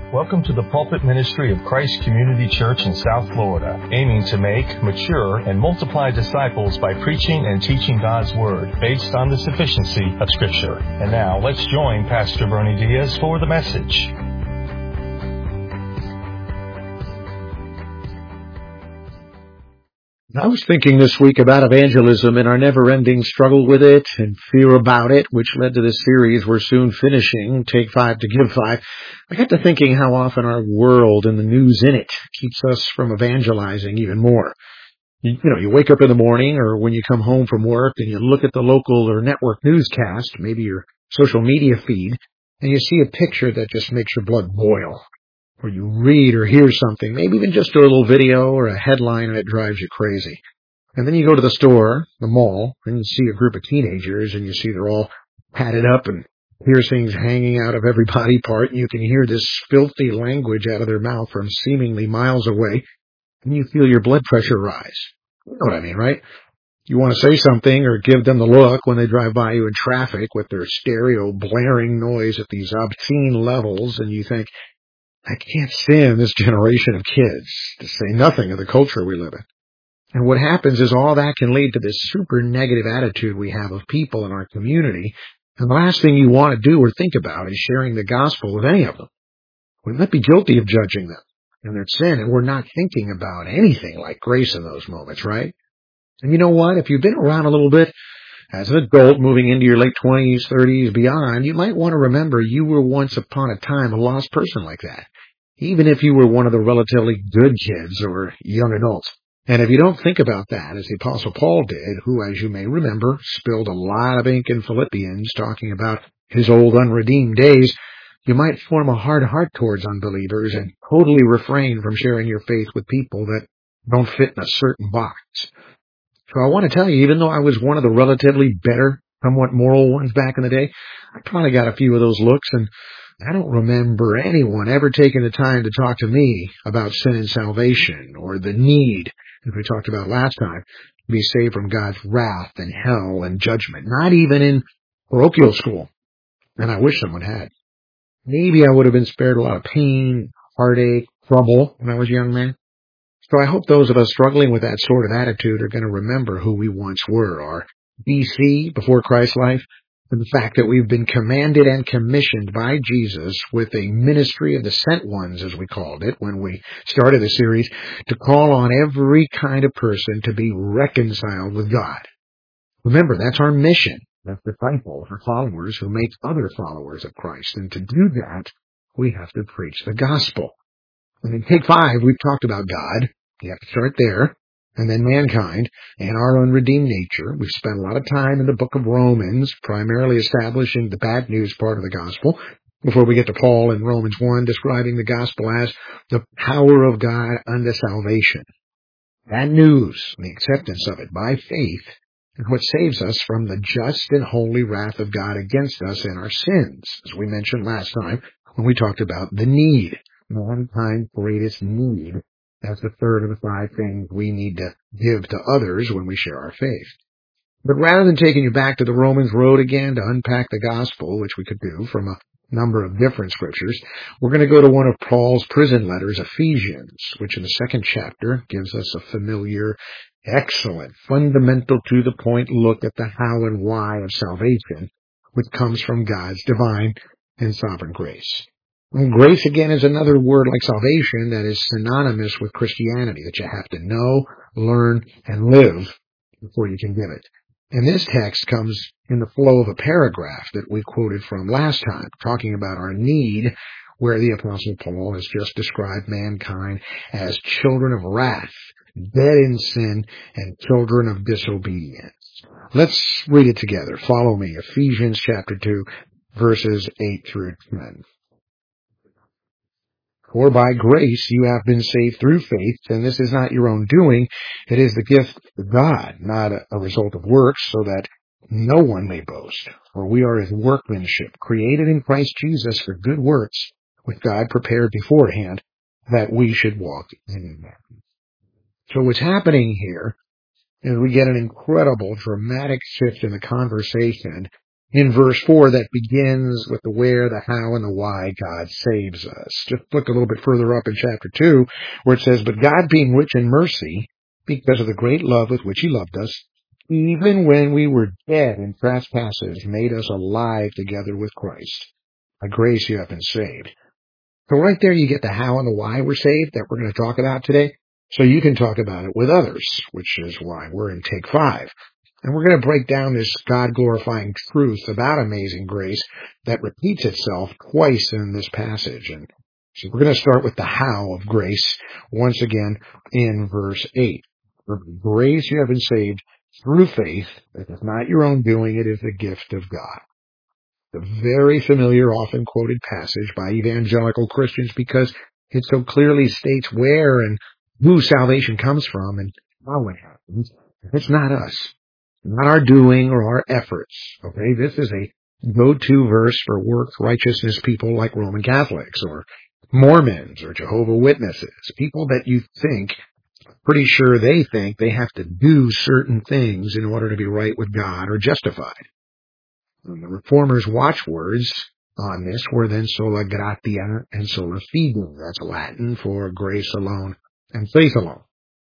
Welcome to the pulpit ministry of Christ Community Church in South Florida, aiming to make, mature, and multiply disciples by preaching and teaching God's Word based on the sufficiency of Scripture. And now, let's join Pastor Bernie Diaz for the message. I was thinking this week about evangelism and our never-ending struggle with it and fear about it, which led to this series we're soon finishing, Take 5 to Give 5. I got to thinking how often our world and the news in it keeps us from evangelizing even more. You wake up in the morning or when you come home from work and you look at the local or network newscast, maybe your social media feed, and you see a picture that just makes your blood boil. Or you read or hear something, maybe even just a little video or a headline, and it drives you crazy. And then you go to the store, the mall, and you see a group of teenagers, and you see they're all padded up and piercings hanging out of every body part, and you can hear this filthy language out of their mouth from seemingly miles away, and you feel your blood pressure rise. You know what I mean, right? You want to say something or give them the look when they drive by you in traffic with their stereo blaring noise at these obscene levels, and you think, I can't stand this generation of kids, to say nothing of the culture we live in. And what happens is all that can lead to this super negative attitude we have of people in our community. And the last thing you want to do or think about is sharing the gospel with any of them. We might be guilty of judging them and their sin, and we're not thinking about anything like grace in those moments, right? And you know what? If you've been around a little bit, as an adult moving into your late 20s, 30s, beyond, you might want to remember you were once upon a time a lost person like that, even if you were one of the relatively good kids or young adults. And if you don't think about that, as the Apostle Paul did, who, as you may remember, spilled a lot of ink in Philippians talking about his old unredeemed days, you might form a hard heart towards unbelievers and totally refrain from sharing your faith with people that don't fit in a certain box. So I want to tell you, even though I was one of the relatively better, somewhat moral ones back in the day, I probably got a few of those looks, and I don't remember anyone ever taking the time to talk to me about sin and salvation or the need, as we talked about last time, to be saved from God's wrath and hell and judgment, not even in parochial school. And I wish someone had. Maybe I would have been spared a lot of pain, heartache, trouble when I was a young man. So I hope those of us struggling with that sort of attitude are going to remember who we once were, our BC, before Christ's life, and the fact that we've been commanded and commissioned by Jesus with a ministry of the sent ones, as we called it when we started the series, to call on every kind of person to be reconciled with God. Remember, that's our mission as disciples or followers who make other followers of Christ. And to do that, we have to preach the gospel. And in Take 5, we've talked about God. You have to start there. And then mankind and our unredeemed nature. We've spent a lot of time in the book of Romans, primarily establishing the bad news part of the gospel, before we get to Paul in Romans 1, describing the gospel as the power of God unto salvation. That news, the acceptance of it by faith, is what saves us from the just and holy wrath of God against us and our sins, as we mentioned last time when we talked about the need, mankind's greatest need. That's the third of the 5 things we need to give to others when we share our faith. But rather than taking you back to the Romans road again to unpack the gospel, which we could do from a number of different scriptures, we're going to go to one of Paul's prison letters, Ephesians, which in the 2nd chapter gives us a familiar, excellent, fundamental to the point look at the how and why of salvation, which comes from God's divine and sovereign grace. And grace, again, is another word like salvation that is synonymous with Christianity, that you have to know, learn, and live before you can give it. And this text comes in the flow of a paragraph that we quoted from last time, talking about our need, where the Apostle Paul has just described mankind as children of wrath, dead in sin, and children of disobedience. Let's read it together. Follow me. Ephesians chapter 2, verses 8 through 10. For by grace you have been saved through faith, and this is not your own doing. It is the gift of God, not a result of works, so that no one may boast. For we are his workmanship, created in Christ Jesus for good works, which God prepared beforehand, that we should walk in them. So what's happening here is we get an incredible, dramatic shift in the conversation in verse 4 that begins with the where, the how, and the why God saves us. Just look a little bit further up in chapter 2 where it says, "But God being rich in mercy, because of the great love with which he loved us, even when we were dead in trespasses, made us alive together with Christ. By grace you have been saved." So right there you get the how and the why we're saved that we're going to talk about today. So you can talk about it with others, which is why we're in take 5. And we're going to break down this God-glorifying truth about amazing grace that repeats itself twice in this passage. And so we're going to start with the how of grace once again in verse 8. "For by grace you have been saved through faith. It is not your own doing, it is the gift of God." The very familiar, often quoted passage by evangelical Christians because it so clearly states where and who salvation comes from and how it happens. It's not us, not our doing or our efforts. Okay, this is a go-to verse for works righteousness people like Roman Catholics or Mormons or Jehovah's Witnesses, people that you think, pretty sure they think they have to do certain things in order to be right with God or justified. And the Reformers' watchwords on this were then sola gratia and sola fide. That's Latin for grace alone and faith alone.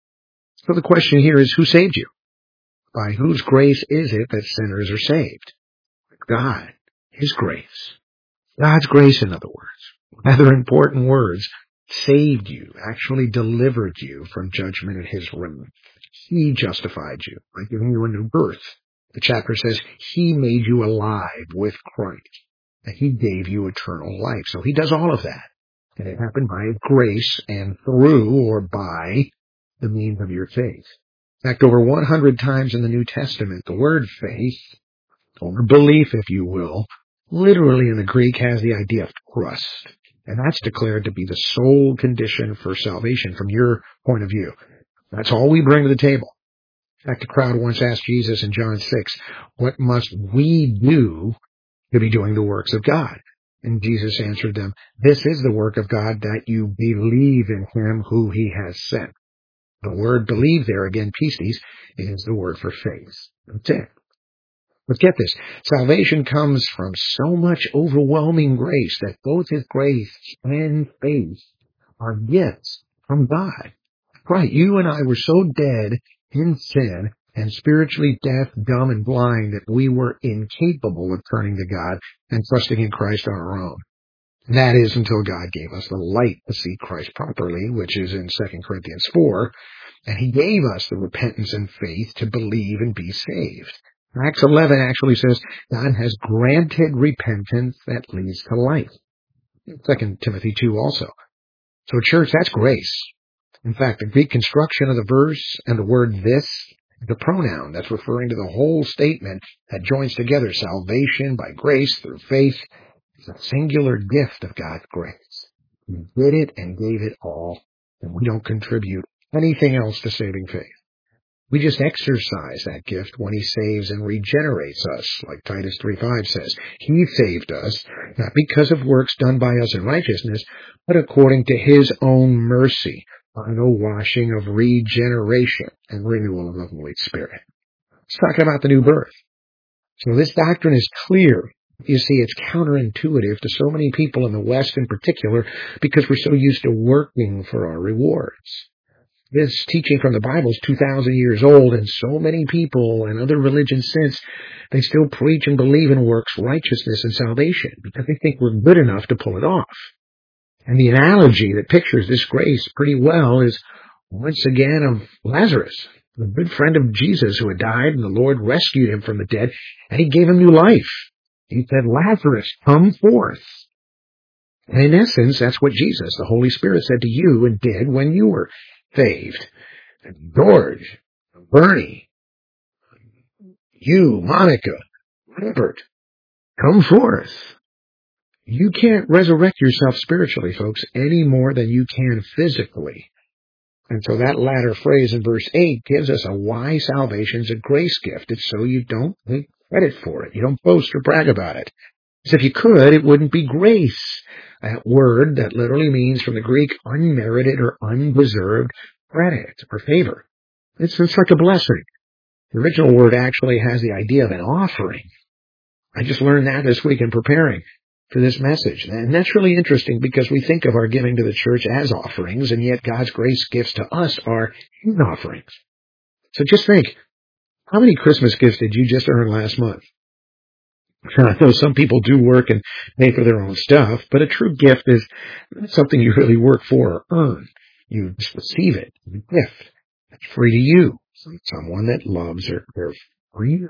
So the question here is, who saved you? By whose grace is it that sinners are saved? God. His grace. God's grace, in other words. Rather important words. Saved you, actually delivered you from judgment at his wrath. He justified you by giving you a new birth. The chapter says he made you alive with Christ, and he gave you eternal life. So he does all of that. And it happened by grace and through or by the means of your faith. In fact, over 100 times in the New Testament, the word faith, or belief, if you will, literally in the Greek has the idea of trust. And that's declared to be the sole condition for salvation from your point of view. That's all we bring to the table. In fact, the crowd once asked Jesus in John 6, "What must we do to be doing the works of God?" And Jesus answered them, "This is the work of God, that you believe in him who he has sent." The word believe there, again, pistis, is the word for faith. That's it. But get this, salvation comes from so much overwhelming grace that both his grace and faith are gifts from God. Right, you and I were so dead in sin and spiritually deaf, dumb, and blind that we were incapable of turning to God and trusting in Christ on our own. And that is until God gave us the light to see Christ properly, which is in 2 Corinthians 4, and he gave us the repentance and faith to believe and be saved. Acts 11 actually says God has granted repentance that leads to life. 2 Timothy 2 also. So church, that's grace. In fact, the Greek construction of the verse and the word this is a pronoun that's referring to the whole statement that joins together salvation by grace through faith. It's a singular gift of God's grace. He did it and gave it all, and we don't contribute anything else to saving faith. We just exercise that gift when he saves and regenerates us, like Titus 3:5 says. He saved us, not because of works done by us in righteousness, but according to his own mercy, by the washing of regeneration and renewal of the Holy Spirit. It's talking about the new birth. So this doctrine is clear. You see, it's counterintuitive to so many people in the West in particular because we're so used to working for our rewards. This teaching from the Bible is 2,000 years old, and so many people and other religions since, they still preach and believe in works, righteousness, and salvation because they think we're good enough to pull it off. And the analogy that pictures this grace pretty well is once again of Lazarus, the good friend of Jesus who had died, and the Lord rescued him from the dead, and he gave him new life. He said, "Lazarus, come forth." And in essence, that's what Jesus, the Holy Spirit, said to you and did when you were saved. And George, Bernie, you, Monica, Robert, come forth. You can't resurrect yourself spiritually, folks, any more than you can physically. And so that latter phrase in verse 8 gives us a why salvation's a grace gift. It's so you don't take credit for it. You don't boast or brag about it. Because if you could, it wouldn't be grace. That word that literally means from the Greek unmerited or undeserved credit or favor. It's like a blessing. The original word actually has the idea of an offering. I just learned that this week in preparing for this message. And that's really interesting because we think of our giving to the church as offerings, and yet God's grace gifts to us are His offerings. So just think, how many Christmas gifts did you just earn last month? I know some people do work and pay for their own stuff, but a true gift is not something you really work for or earn. You just receive it. It's a gift. It's free to you from someone that loves or cares for you.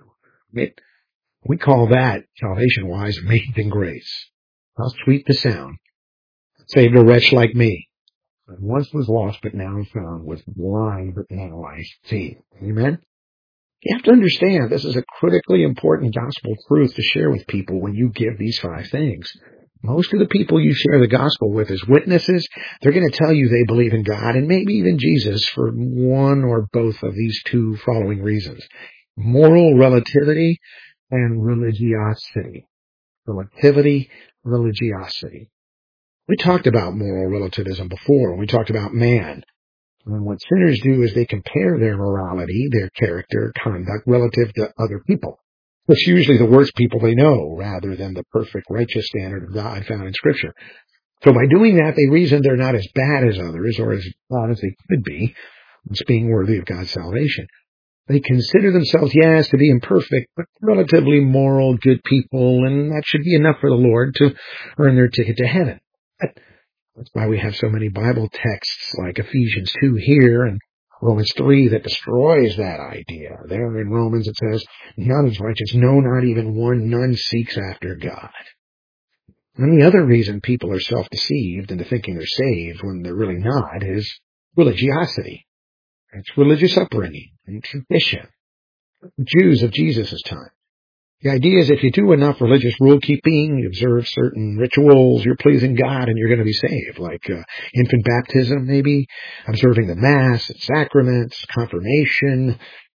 We call that, salvation-wise, amazing grace. How sweet the sound. Saved a wretch like me. I once was lost, but now I'm found. Was blind, but now I see. Amen? You have to understand this is a critically important gospel truth to share with people when you give these 5 things. Most of the people you share the gospel with as witnesses, they're going to tell you they believe in God and maybe even Jesus for one or both of these 2 following reasons. Moral relativity and religiosity. Relativity, religiosity. We talked about moral relativism before. We talked about man. And what sinners do is they compare their morality, their character, conduct relative to other people. It's usually the worst people they know rather than the perfect righteous standard of God found in Scripture. So by doing that, they reason they're not as bad as others or as bad as they could be, as being worthy of God's salvation. They consider themselves, yes, to be imperfect, but relatively moral, good people, and that should be enough for the Lord to earn their ticket to heaven. That's why we have so many Bible texts like Ephesians 2 here and Romans 3 that destroys that idea. There in Romans it says, none is righteous, no, not even one, none seeks after God. And the other reason people are self-deceived into thinking they're saved when they're really not is religiosity. It's religious upbringing and tradition. The Jews of Jesus' time. The idea is if you do enough religious rule-keeping, you observe certain rituals, you're pleasing God and you're going to be saved, like infant baptism maybe, observing the Mass and sacraments, confirmation,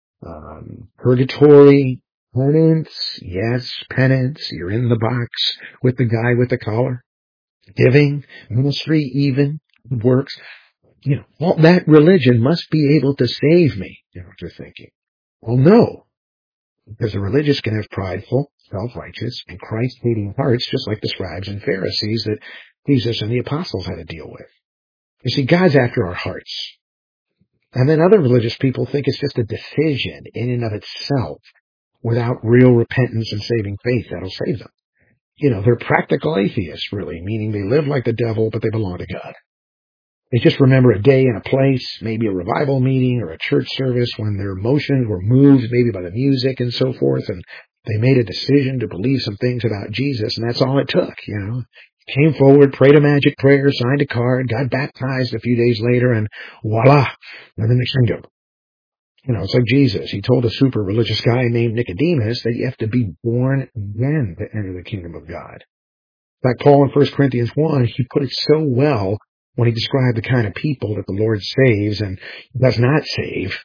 purgatory, penance, yes, penance, you're in the box with the guy with the collar, giving, ministry even, works. All that religion must be able to save me, you're thinking. Well, no. Because the religious can have prideful, self-righteous, and Christ-hating hearts, just like the scribes and Pharisees that Jesus and the apostles had to deal with. You see, God's after our hearts. And then other religious people think it's just a decision in and of itself, without real repentance and saving faith that'll save them. They're practical atheists, really, meaning they live like the devil, but they belong to God. They just remember a day and a place, maybe a revival meeting or a church service when their emotions were moved maybe by the music and so forth, and they made a decision to believe some things about Jesus, and that's all it took, Came forward, prayed a magic prayer, signed a card, got baptized a few days later, and voila, they're in the kingdom. It's like Jesus. He told a super religious guy named Nicodemus that you have to be born again to enter the kingdom of God. In fact, Paul in 1 Corinthians 1, he put it so well when he described the kind of people that the Lord saves and does not save,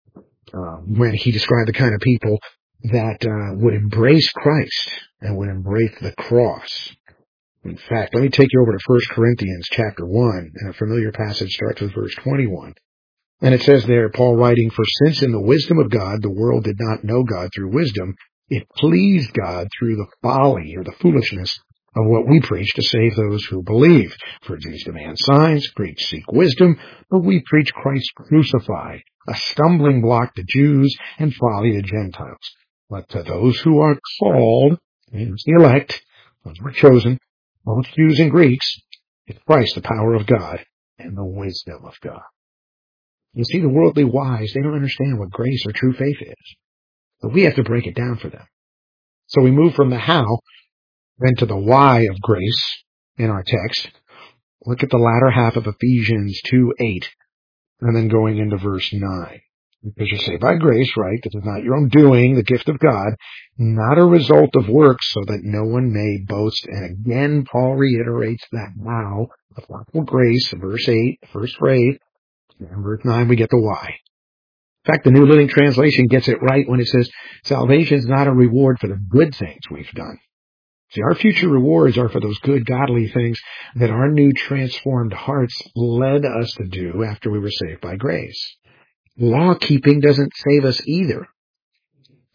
when he described the kind of people that would embrace Christ and would embrace the cross. In fact, let me take you over to 1 Corinthians chapter 1, and a familiar passage starts with verse 21. And it says there, Paul writing, "For since in the wisdom of God the world did not know God through wisdom, it pleased God through the folly or the foolishness of what we preach to save those who believe. For these demand signs, Greeks seek wisdom, but we preach Christ crucified, a stumbling block to Jews and folly to Gentiles. But to those who are called, means the elect, those who are chosen, both Jews and Greeks, it's Christ, the power of God and the wisdom of God." You see, the worldly wise, they don't understand what grace or true faith is. But we have to break it down for them. So we move from the how then to the why of grace in our text. Look at the latter half of Ephesians 2:8, and then going into verse 9. Because you're saved by grace, right? This is not your own doing, the gift of God, not a result of works, so that no one may boast. And again, Paul reiterates that now, the gospel grace, verse 8, first phrase, and verse 9, we get the why. In fact, the New Living Translation gets it right when it says, salvation is not a reward for the good things we've done. See, our future rewards are for those good, godly things that our new transformed hearts led us to do after we were saved by grace. Law-keeping doesn't save us either.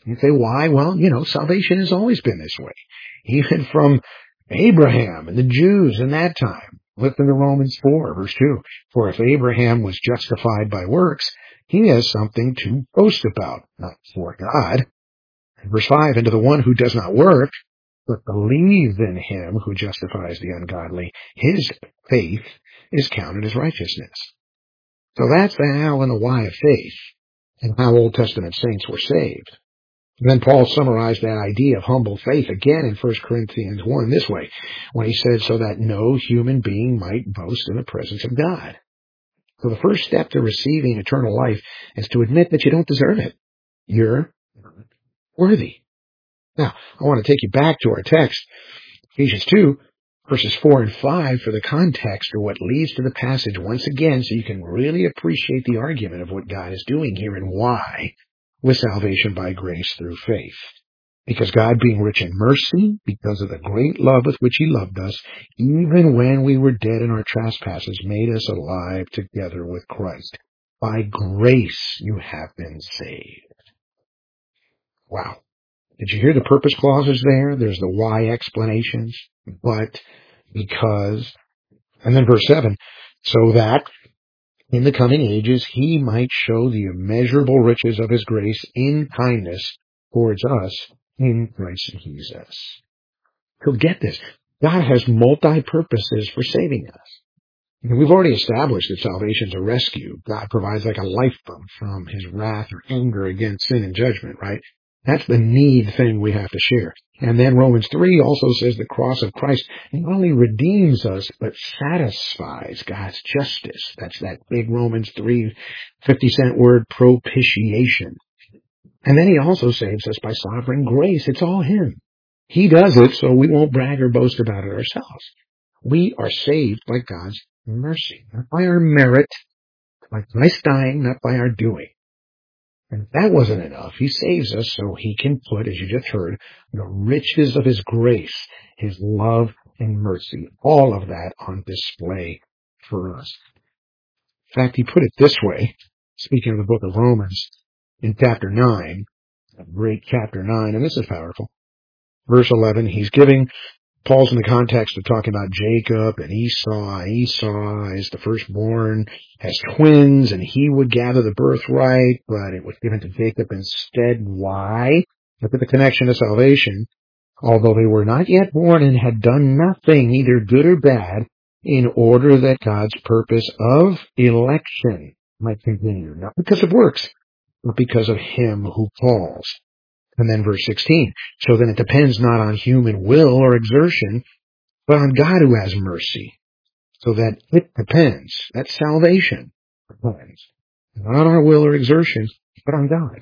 You say, why? Well, salvation has always been this way. Even from Abraham and the Jews in that time. Listen to Romans 4, verse 2. For if Abraham was justified by works, he has something to boast about, not before God. Verse 5, and to the one who does not work, but believes in him who justifies the ungodly, his faith is counted as righteousness. So that's the how and the why of faith, and how Old Testament saints were saved. And then Paul summarized that idea of humble faith again in 1 Corinthians 1 this way, when he said, so that no human being might boast in the presence of God. So the first step to receiving eternal life is to admit that you don't deserve it. You're not worthy. Now, I want to take you back to our text, Ephesians 2, verses 4 and 5, for the context or what leads to the passage once again, so you can really appreciate the argument of what God is doing here and why, with salvation by grace through faith. Because God, being rich in mercy, because of the great love with which he loved us, even when we were dead in our trespasses, made us alive together with Christ. By grace you have been saved. Wow. Did you hear the purpose clauses there? There's the why explanations, but, because, and then verse 7, so that in the coming ages he might show the immeasurable riches of his grace in kindness towards us in Christ Jesus. So get this. God has multi-purposes for saving us. And we've already established that salvation is a rescue. God provides like a lifeboat from his wrath or anger against sin and judgment, right? That's the need thing we have to share. And then Romans 3 also says the cross of Christ not only redeems us, but satisfies God's justice. That's that big Romans 3 50-cent word, propitiation. And then he also saves us by sovereign grace. It's all him. He does it, so we won't brag or boast about it ourselves. We are saved by God's mercy, not by our merit, by Christ dying, not by our doing. And if that wasn't enough, he saves us so he can put, as you just heard, the riches of his grace, his love and mercy, all of that on display for us. In fact, he put it this way, speaking of the book of Romans, in chapter 9, a great chapter 9, and this is powerful. Verse 11, Paul's in the context of talking about Jacob and Esau. Esau is the firstborn, has twins, and he would gather the birthright, but it was given to Jacob instead. Why? Look at the connection to salvation. Although they were not yet born and had done nothing, either good or bad, in order that God's purpose of election might continue. Not because of works, but because of him who calls. And then verse 16, so then it depends not on human will or exertion, but on God who has mercy. So that it depends. That salvation depends. Not on our will or exertion, but on God.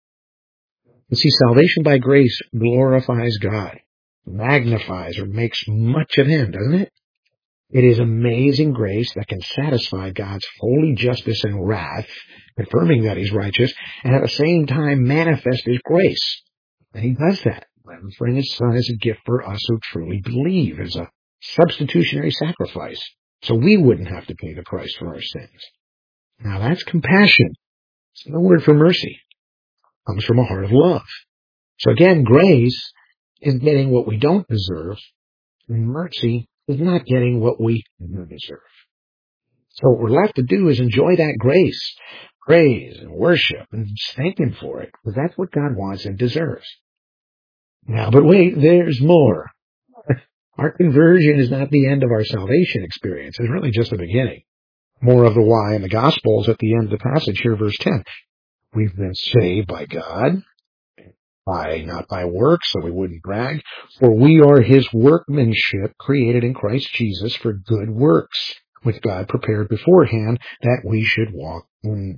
You see, salvation by grace glorifies God, magnifies or makes much of him, doesn't it? It is amazing grace that can satisfy God's holy justice and wrath, confirming that he's righteous, and at the same time manifest his grace. And he does that by offering his son as a gift for us who truly believe, as a substitutionary sacrifice, so we wouldn't have to pay the price for our sins. Now that's compassion. It's no word for mercy. It comes from a heart of love. So again, grace is getting what we don't deserve, and mercy is not getting what we do deserve. So what we're left to do is enjoy that grace, praise and worship, and thank him for it, because that's what God wants and deserves. Now, but wait, there's more. Our conversion is not the end of our salvation experience. It's really just the beginning. More of the why in the Gospels at the end of the passage here, verse 10. We've been saved by God, not by works, so we wouldn't brag, for we are his workmanship created in Christ Jesus for good works, which God prepared beforehand that we should walk in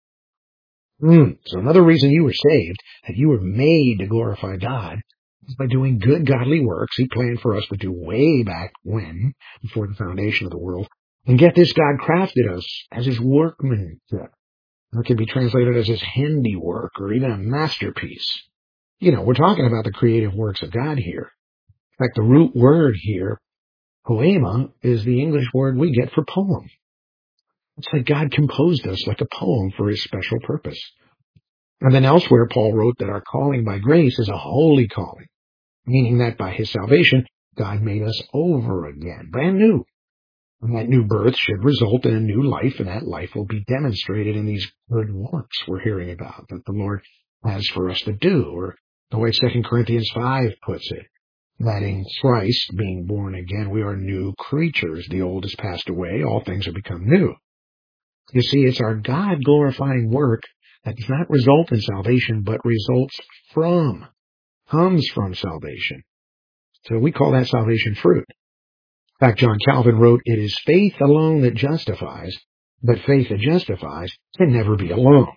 them. So another reason you were saved, that you were made to glorify God, is by doing good godly works he planned for us to do way back when, before the foundation of the world. And get this, God crafted us as his workmanship. It can be translated as his handiwork or even a masterpiece. We're talking about the creative works of God here. In fact, the root word here, poema, is the English word we get for poem. It's like God composed us like a poem for his special purpose. And then elsewhere, Paul wrote that our calling by grace is a holy calling, meaning that by his salvation, God made us over again, brand new. And that new birth should result in a new life, and that life will be demonstrated in these good works we're hearing about that the Lord has for us to do, or the way 2 Corinthians 5 puts it, that in Christ, being born again, we are new creatures. The old has passed away, all things have become new. You see, it's our God-glorifying work that does not result in salvation, but comes from salvation. So we call that salvation fruit. In fact, John Calvin wrote, "It is faith alone that justifies, but faith that justifies can never be alone."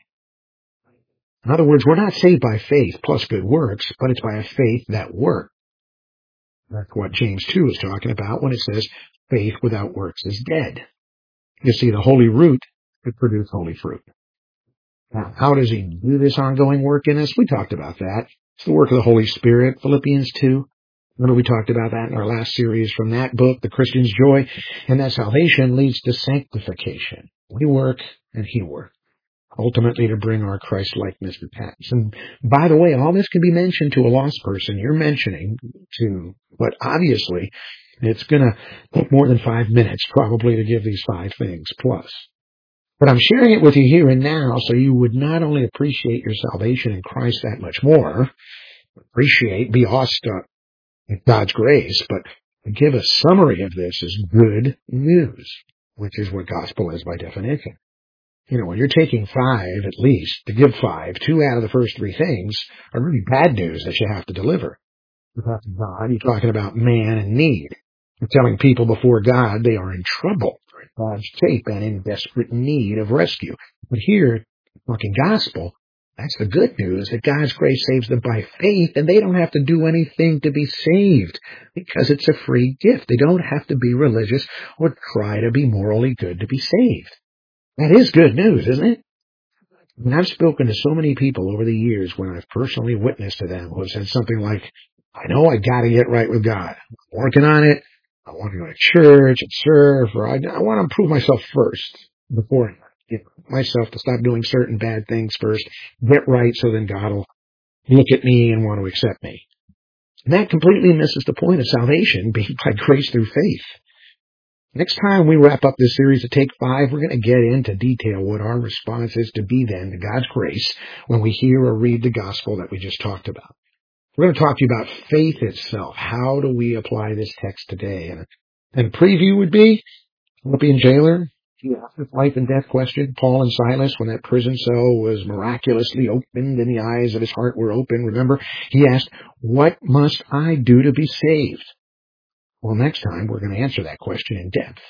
In other words, we're not saved by faith plus good works, but it's by a faith that works. That's what James 2 is talking about when it says faith without works is dead. You see, the holy root could produce holy fruit. Now, how does he do this ongoing work in us? We talked about that. It's the work of the Holy Spirit, Philippians 2. Remember, we talked about that in our last series from that book, The Christian's Joy, and that salvation leads to sanctification. We work and he works, ultimately to bring our Christ-likeness to pass. And by the way, all this can be mentioned to a lost person you're mentioning to, but obviously it's going to take more than 5 minutes probably to give these 5 things plus. But I'm sharing it with you here and now so you would not only appreciate your salvation in Christ that much more, be awestruck at God's grace, but give a summary of this as good news, which is what gospel is by definition. You know, when you're taking 5 at least to give 5, 2 out of the first 3 things are really bad news that you have to deliver. You're talking about God, you're talking about man in need. You're telling people before God they are in trouble, in God's shape, and in desperate need of rescue. But here, talking gospel, that's the good news, that God's grace saves them by faith, and they don't have to do anything to be saved, because it's a free gift. They don't have to be religious or try to be morally good to be saved. That is good news, isn't it? And I've spoken to so many people over the years when I've personally witnessed to them who have said something like, I know I got to get right with God. I'm working on it. I want to go to church and serve, or I want to improve myself first before I get myself to stop doing certain bad things first, get right so then God will look at me and want to accept me. And that completely misses the point of salvation being by grace through faith. Next time we wrap up this series of Take 5, we're going to get into detail what our response is to be then to God's grace when we hear or read the gospel that we just talked about. We're going to talk to you about faith itself. How do we apply this text today? And preview would be Philippian jailer. He asked this life and death question. Paul and Silas, when that prison cell was miraculously opened and the eyes of his heart were open, remember, he asked, what must I do to be saved? Well, next time we're going to answer that question in depth.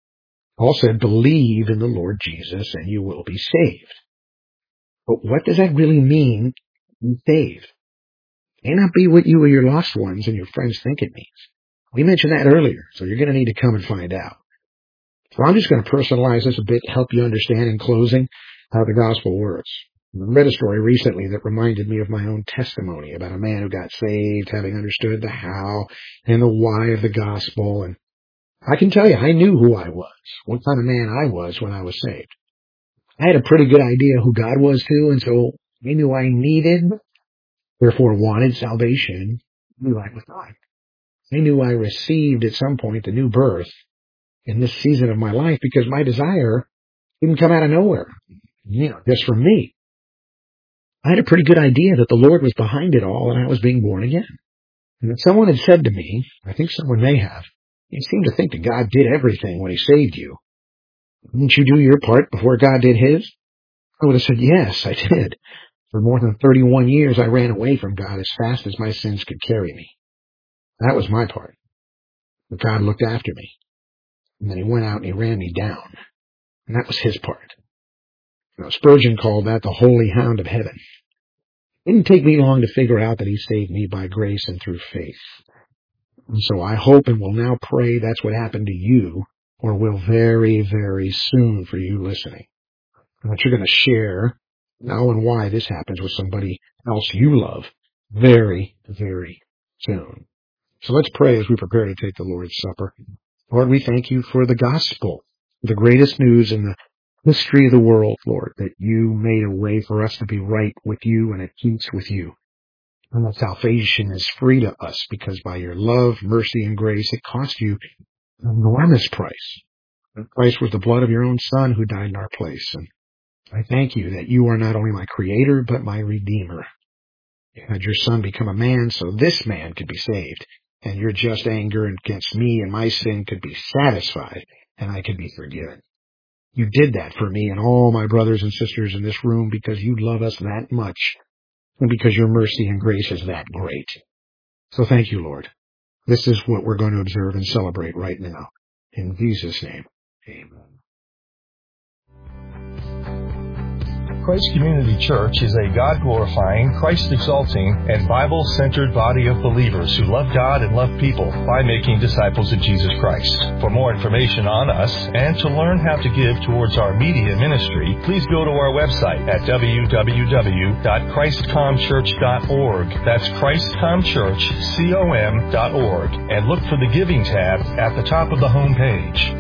Paul said, believe in the Lord Jesus and you will be saved. But what does that really mean, be saved? It may not be what you or your lost ones and your friends think it means. We mentioned that earlier, so you're going to need to come and find out. So I'm just going to personalize this a bit to help you understand in closing how the gospel works. I read a story recently that reminded me of my own testimony about a man who got saved, having understood the how and the why of the gospel. And I can tell you, I knew who I was, what kind of man I was when I was saved. I had a pretty good idea who God was too, and so I knew I needed, therefore wanted salvation, new life with God. I knew I received at some point the new birth in this season of my life because my desire didn't come out of nowhere, just from me. I had a pretty good idea that the Lord was behind it all and I was being born again. And if someone had said to me, I think someone may have, you seem to think that God did everything when he saved you. Didn't you do your part before God did his? I would have said, yes, I did. For more than 31 years, I ran away from God as fast as my sins could carry me. That was my part. But God looked after me. And then he went out and he ran me down. And that was his part. Spurgeon called that the holy hound of heaven. It didn't take me long to figure out that he saved me by grace and through faith. And so I hope and will now pray that's what happened to you, or will very, very soon for you listening. And that you're going to share how and why this happens with somebody else you love very, very soon. So let's pray as we prepare to take the Lord's Supper. Lord, we thank you for the gospel, the greatest news in the history of the world, Lord, that you made a way for us to be right with you and at peace with you. And that salvation is free to us because by your love, mercy, and grace, it cost you an enormous price. The price was the blood of your own Son who died in our place. And I thank you that you are not only my Creator, but my Redeemer. You had your Son become a man so this man could be saved, and your just anger against me and my sin could be satisfied, and I could be forgiven. You did that for me and all my brothers and sisters in this room because you love us that much, and because your mercy and grace is that great. So thank you, Lord. This is what we're going to observe and celebrate right now. In Jesus' name, amen. Christ Community Church is a God-glorifying, Christ-exalting, and Bible-centered body of believers who love God and love people by making disciples of Jesus Christ. For more information on us and to learn how to give towards our media ministry, please go to our website at www.christcomchurch.org. That's christcomchurch.org, and look for the Giving tab at the top of the home page.